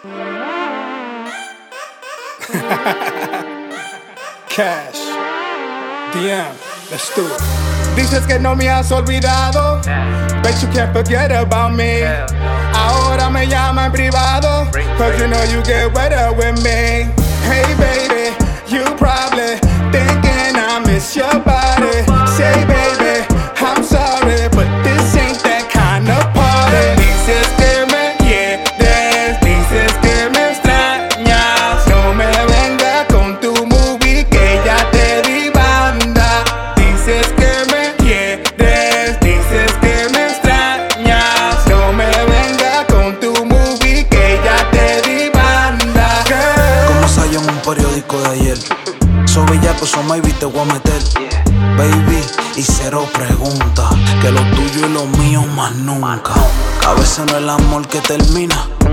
Cash, DM, let's do it. Dices que no me has olvidado, but you can't forget about me. Ahora me llama en privado, cause you know you get wetter with me. Hey baby, you probably thinking I miss your body. Say baby, I'm sorry, but this ain't that kind of party. Dices que me quieres, dices que me extrañas. No me venga con tu movie que ya te di banda. Dices que me quieres, dices que me extrañas. No me venga con tu movie que ya te di banda. Como salió en un periódico de ayer. So bellaco, so maybe te voy a meter, baby, y cero preguntas. Que lo tuyo y lo mío más nunca. A veces no es el amor que termina,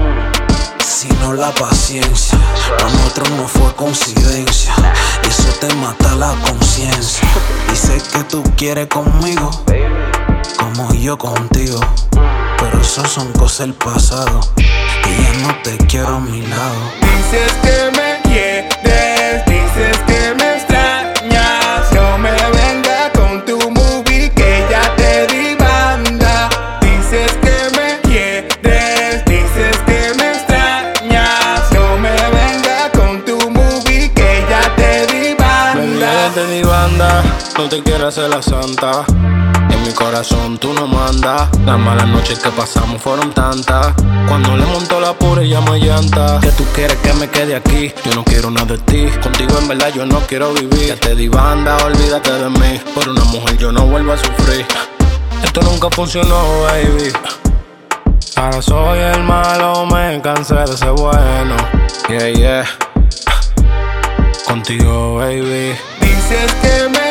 sino la paciencia. Lo nuestro no fue coincidencia, y eso te mata la conciencia. Y sé que tú quieres conmigo, como yo contigo, pero eso son cosas del pasado, y ya no te quiero a mi lado. Dices que me quieres, dices que me extrañas. No me venga con tu movie que ya te di banda. Dices que me quieres, dices que me extrañas. No me venga con tu movie que ya te di banda. Ya te di banda, no te quiero hacer la santa. En mi corazón tú no mandas. Las malas noches que pasamos fueron tantas. Cuando le monto la pura y llama llanta. Que tú quieres que me quede aquí, yo no quiero nada de ti. Contigo en verdad yo no quiero vivir. Ya te di banda, olvídate de mí. Por una mujer yo no vuelvo a sufrir. Esto nunca funcionó, baby. Ahora soy el malo, me cansé de ser bueno. Yeah, yeah. Contigo, baby. Dices que me